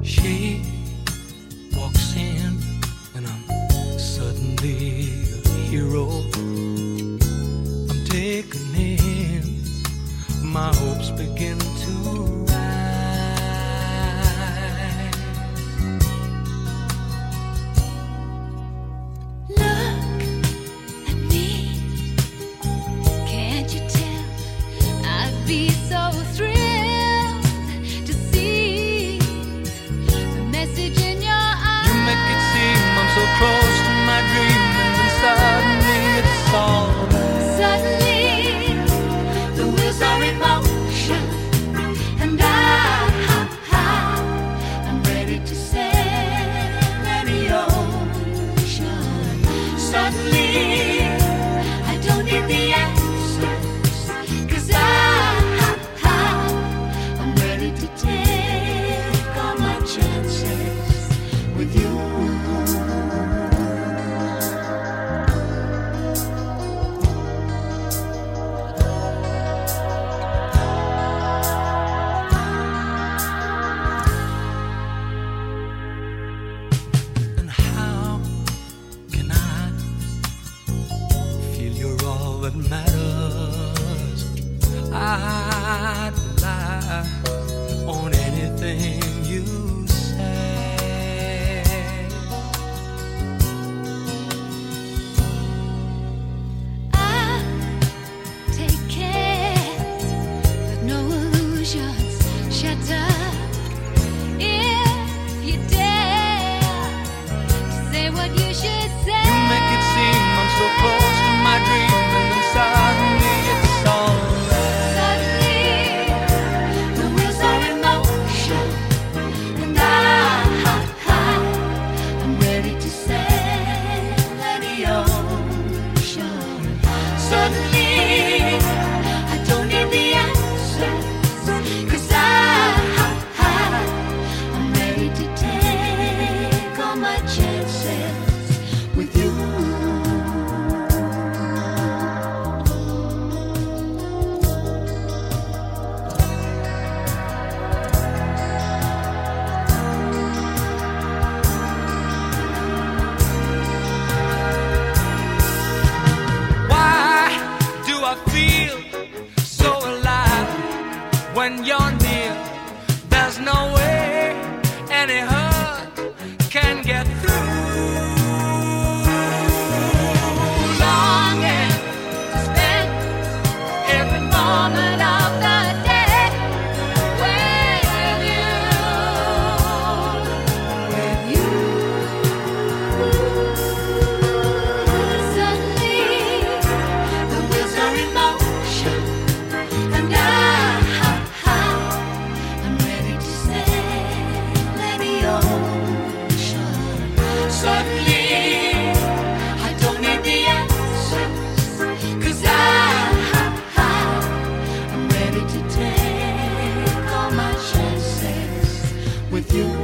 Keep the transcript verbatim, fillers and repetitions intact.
She walks in and I'm suddenly a hero. I'm taken in, my hopes begin to rise. Look at me, can't you tell? I'd be so thrilled to see the message in your eyes. You make it seem I'm so close to my dream, and then suddenly it's all there. Suddenly, the wheels are in motion, and I, I, I'm ready to sail any ocean. Suddenly, I don't need the answers, 'cause I, I, I'm ready to take all my chances with you. And how can I feel you're all that matters? I'd rely on anything you say. I take care that no illusions shatter. If you dare to say what you should say, You make it seem I'm so close to my dream, and then suddenly it's all there. suddenly the wheels are in motion, and I, I, I'm ready to sail any ocean. Suddenly, I don't need the answers, 'cause I, I, I'm ready to take all my chances with you. Why do I feel so alive when you're near? There's no way any hurt can get through. Longing to spend every moment of the day with you, with you. Suddenly, the wheels are in motion, and I, I'm ready to sail any ocean. Suddenly, I don't need the answers, 'cause I, I'm ready to take all my chances with you.